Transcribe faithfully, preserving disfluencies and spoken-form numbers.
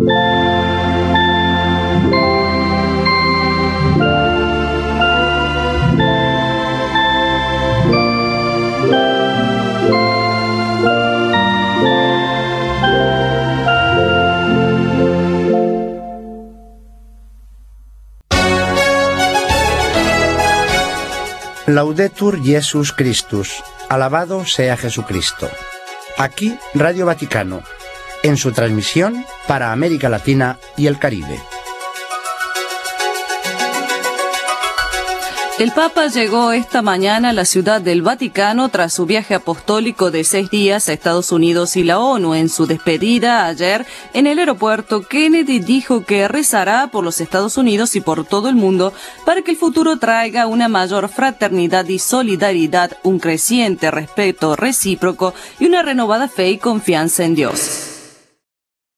Laudetur Jesus Christus, alabado sea Jesucristo. Aquí Radio Vaticano, en su transmisión para América Latina y el Caribe. El Papa llegó esta mañana a la Ciudad del Vaticano tras su viaje apostólico de seis días a Estados Unidos y la ONU. En su despedida ayer en el aeropuerto, Kennedy dijo que rezará por los Estados Unidos y por todo el mundo para que el futuro traiga una mayor fraternidad y solidaridad, un creciente respeto recíproco y una renovada fe y confianza en Dios.